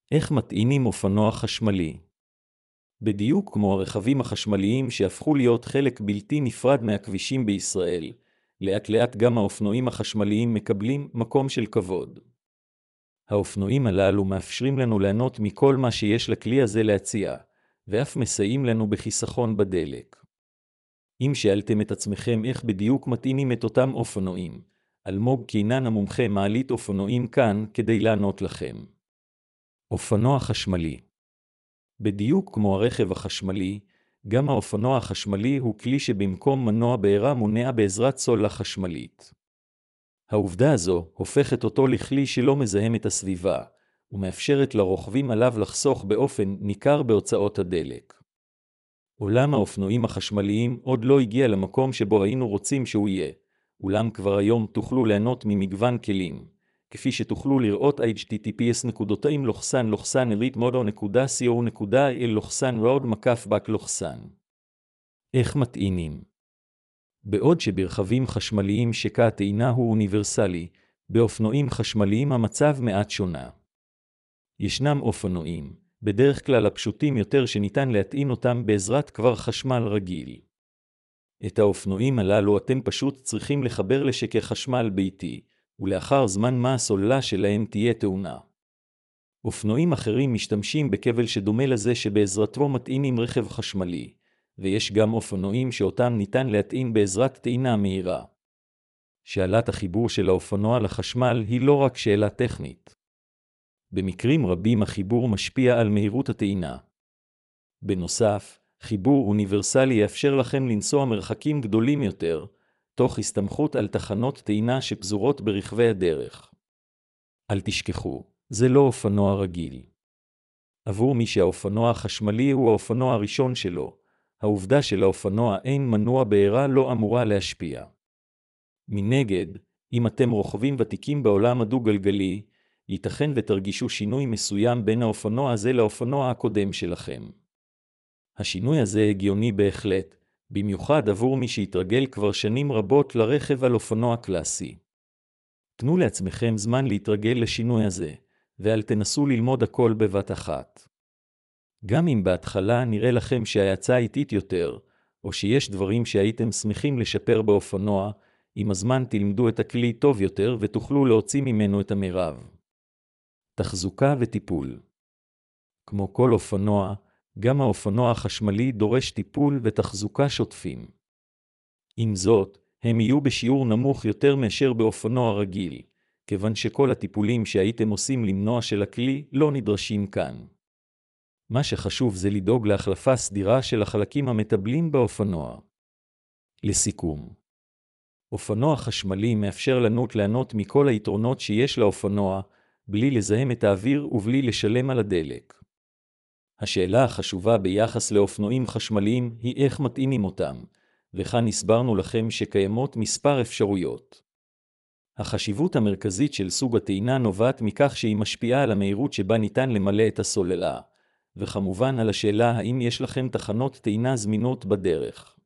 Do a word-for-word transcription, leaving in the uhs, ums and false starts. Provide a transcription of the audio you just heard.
איך מטעינים אופנוע חשמלי? בדיוק כמו הרכבים החשמליים שהפכו להיות חלק בלתי נפרד מהכבישים בישראל, לאט לאט גם האופנועים החשמליים מקבלים מקום של כבוד. האופנועים הללו מאפשרים לנו ליהנות מכל מה שיש לכלי הזה להציע, ואף מסייעים לנו בחיסכון בדלק. אם שאלתם את עצמכם איך בדיוק מטעינים את אותם אופנועים, אלמוג קינן המומחה מעלית אופנועים כאן כדי לענות לכם. אופנוע חשמלי. בדיוק כמו הרכב החשמלי, גם האופנוע החשמלי הוא כלי שבמקום מנוע בעירה מונע בעזרת סוללה חשמלית. העובדה הזו הופכת אותו לכלי שלא מזהם את הסביבה, ומאפשרת לרוכבים עליו לחסוך באופן ניכר בהוצאות הדלק. עולם האופנועים החשמליים עוד לא הגיע למקום שבו היינו רוצים שהוא יהיה, אולם כבר היום תוכלו ליהנות ממגוון כלים, כפי שתוכלו לראות אייץ' טי טי פי אס נקודתיים לוחסן לוחסן אלית מודו נקודה סי או נקודה איי אל לוחסן רוד מקף בק לוחסן. איך מטעינים? בעוד שברכבים חשמליים שקע הטעינה הוא אוניברסלי, באופנועים חשמליים המצב מעט שונה. ישנם אופנועים, בדרך כלל הפשוטים יותר שניתן להטעין אותם בעזרת כבר חשמל רגיל. את האופנועים הללו אתם פשוט צריכים לחבר לשקע חשמל ביתי, ולאחר זמן מה הסוללה שלהם תהיה טעונה. אופנועים אחרים משתמשים בכבל שדומה לזה שבעזרתו מטעינים רכב חשמלי, ויש גם אופנועים שאותם ניתן להטעין בעזרת טעינה מהירה. שאלת החיבור של האופנוע לחשמל היא לא רק שאלה טכנית. במקרים רבים החיבור משפיע על מהירות הטעינה. בנוסף, חיבור אוניברסלי יאפשר לכם לנסוע מרחקים גדולים יותר, תוך הסתמכות על תחנות טעינה שפזורות ברכבי הדרך. אל תשכחו, זה לא אופנוע רגיל. עבור מי שהאופנוע החשמלי הוא האופנוע הראשון שלו, העובדה של האופנוע אין מנוע בעירה לא אמורה להשפיע. מנגד, אם אתם רוכבים ותיקים בעולם הדו-גלגלי, ייתכן ותרגישו שינוי מסוים בין האופנוע הזה לאופנוע הקודם שלכם. השינוי הזה הגיוני בהחלט, במיוחד עבור מי שהתרגל כבר שנים רבות לרכב על אופנוע קלאסי. תנו לעצמכם זמן להתרגל לשינוי הזה, ואל תנסו ללמוד הכל בבת אחת. גם אם בהתחלה נראה לכם שההאצה איטית יותר, או שיש דברים שהייתם שמחים לשפר באופנוע, עם הזמן תלמדו את הכלי טוב יותר ותוכלו להוציא ממנו את המרב. תחזוקה וטיפול. כמו כל אופנוע, גם האופנוע החשמלי דורש טיפול ותחזוקה שוטפים. עם זאת, הם יהיו בשיעור נמוך יותר מאשר באופנוע רגיל, כיוון שכל הטיפולים שהייתם עושים למנוע של הכלי לא נדרשים כאן. מה שחשוב זה לדאוג להחלפה סדירה של החלקים המטבלים באופנוע. לסיכום, אופנוע חשמלי מאפשר לנו ליהנות מכל היתרונות שיש לאופנוע, בלי לזהם את האוויר ובלי לשלם על הדלק. השאלה החשובה ביחס לאופנועים חשמליים היא איך מטעינים אותם, וכאן הסברנו לכם שקיימות מספר אפשרויות. החשיבות המרכזית של סוג הטעינה נובעת מכך שהיא משפיעה על המהירות שבה ניתן למלא את הסוללה, וכמובן על השאלה האם יש לכם תחנות טעינה זמינות בדרך.